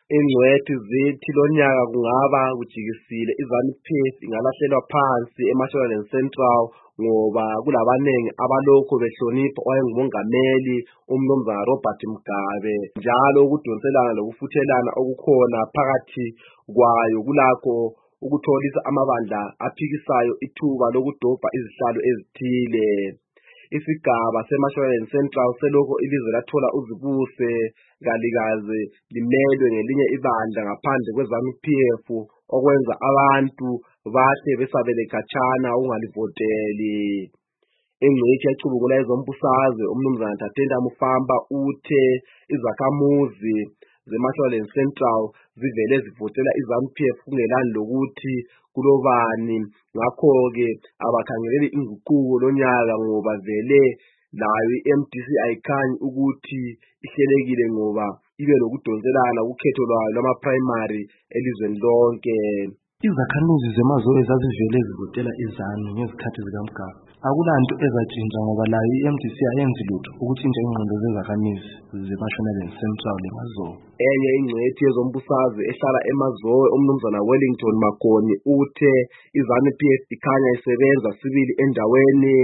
Ingcwethi zithi lonyaka kungaba kujikisile iZanu-PF ingalahlelwa phansi eMashonaland Central ngoba kulabanengi abalokho behlonipha owayengumongameli uMnumzana Robert Mugabe, njalo ukudonselana lokufuthelana okukhona phakathi kwayo kulakho ukutholisa amabandla aphikisayo ithuba lokudobha izihlalo ezithile. Isigaba seMashonaland Central selokho ilizwe lathola uzibuse kalikaze limelwe ngelinye ibandla ngaphandle kweZanu-PF, okwenza abantu bahle besabele khatshana ukungalivoteli. Ingcitshi ecubungula ezombusazwe uMnumzana Tatenda Mufamba uthe izakhamuzi zeMashonaland Central zivele zivotela iZanu-PF kungelani lokuthi kulobani, ngakho-ke abakhangeleli inguquko lonyaka ngoba vele layo i-MDC ayikhanyi ukuthi ihlelekile ngoba ibe lokudonselana ukhetho lwayo lwama-primary elizweni lonke. Izakhamuzi zemaZowe zazivele zivotela iZanu ngezikhathi zikaMgaba. Akulanto ezatshintsha ngoba layo i-MDC ayenzi lutho ukutshintsha ingqondo zezakhamizi zeMashonaland Central leMaZowe. Enye ingcwethi yezombusazwe ehlala emaZowe uMnumzana Wellington Magoni uthe iZanu-PF ikhanya isebenza sibili endaweni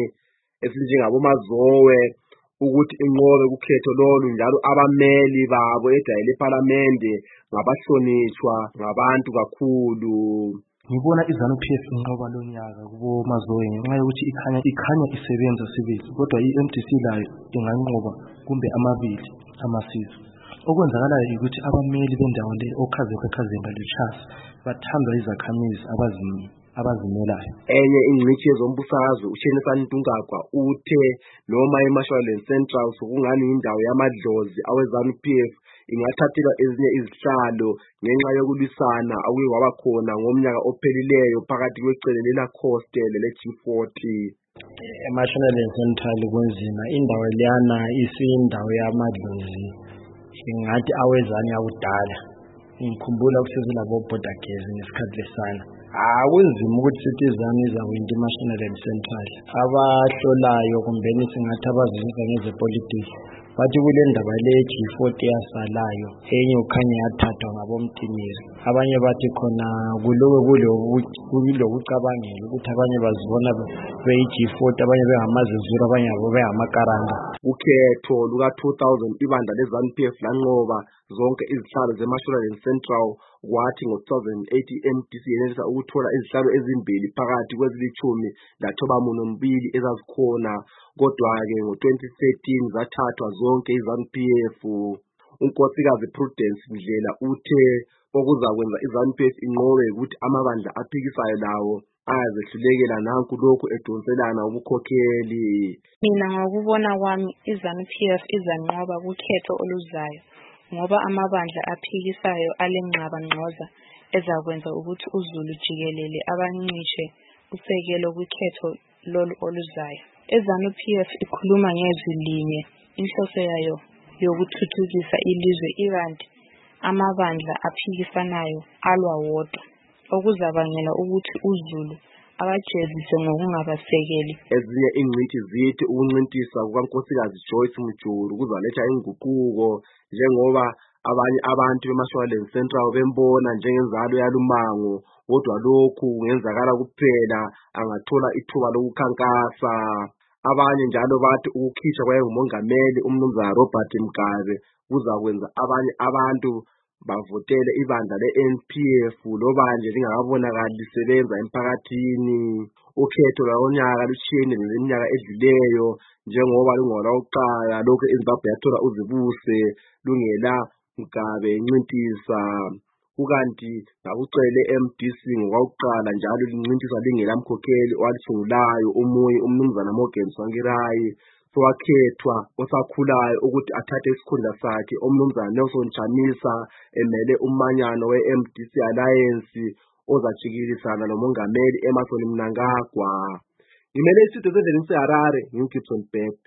ezinjengabomaZowe ukuthi inqobe kukhetho lolu, njalo abameli babo edayile ePhalamende ngabahlonishwa ngabantu kakhulu. Ngibona iZanu-PF inqoba lonyaka kubomaZowe ngenxa yokuthi ikhanya isebenza sibili, kodwa i-MDC layo inganqoba kumbe amabili amasizwe. Okwenzakalayo ukuthi abameli bendawo le oKhazenga leChasi bathandwa izakhamizi abazimelayo. Enye ingcitshi yezombusazwe uShenisani Ntungagwa uthe noma iMashonaland Central sokungani indawo yamadlozi aweZanu-PF ingathathelwa ezinye izihlalo ngenxa yokulwisana okuye kwaba khona ngomnyaka ophelileyo phakathi kwecele lelaCoste leleG40. eMashonaland Central kunzima, indawo leyana isiyindawo yamadlozi, ingathi awezani yakudala. Ngikhumbula kusezilabo border gezi ngesikhathi lesana. Kunzima ukuthi sithi iZanu izawinda iMashonaland Central. Abahlolayo kumbeni singathi abazizwa ngezepolitiki bathi kule ndaba leG40 yasalayo enye ukhanya yathathwa ngabomthimiri. Abanye bathi khona kulokucabangela ukuthi abanye bazibona beyi-G40, abanye bengamazezuru, abanye abo bengamakaranga. Ukhetho luka-2000 ibandla leZanu-PF lanqoba zonke izihlalo zeMashonaland Central, kwathi ngo-2008 i-MDC yenelisa ukuthola izihlalo ezimbili phakathi kwezili-12 ezazikhona, kodwa-ke ngo-2013 zathathwa zonke iZanu-PF. uNkosikazi Prudence Mdlela uthe okuzakwenza iZanu-PF inqobe ukuthi amabandla aphikisayo lawo ayazehlulekela nanku lokhu edonselana ubukhokheli. Mina ngokubona kwami iZanu-PF izanqoba kukhetho oluzayo ngoba amabandla aphikisayo alengxabangxoza ezakwenza ukuthi uZulu jikelele abancishe usekelo kukhetho lolu oluzayo. iZanu-PF ikhuluma ngezwi linye, inhloso yayo yokuthuthukisa ilizwe, ikanti amabandla aphikisanayo alwa wodwa, okuzabangela ukuthi uZulu abajezise ngokungabasekeli. Ezinye ingcitshi zithi ukuncintisa kukaNkosikazi Joyce Mujulu kuzaletha inguquko, njengoba abanye abantu beMashonaland Central bembona njengenzalo yalumango, kodwa lokhu kungenzakala kuphela angathola ithuba lokukhankasa. Abanye njalo bathi ukukhishwa kwayengumongameli uMnumzana Robert Mugabe kuzakwenza abanye abantu bavotele ibandla le-NPF loba nje lingakabonakali lisebenza emphakathini. Ukhetho lwanyaka lushiyene neminyaka edluleyo, njengoba lungolwakuqala lokhu iZimbabwe yathola uzibuse lungela Mugabe encintisa, kukanti ngakucele MDC ngokwakuqala njalo lincintisa lingela mkhokheli owalisungulayo omunye uMnumzana Morgan Tsvangirai, sowakhethwa osakhulayo ukuthi athathe isikhundla sakhe uMnumzana Nelson Chamisa emele umanyano we-MDC Alliance ozajikilisana nomongameli Emmerson Mnangagwa. Ngimele isitudiyo seHarare, ngiGibson Best.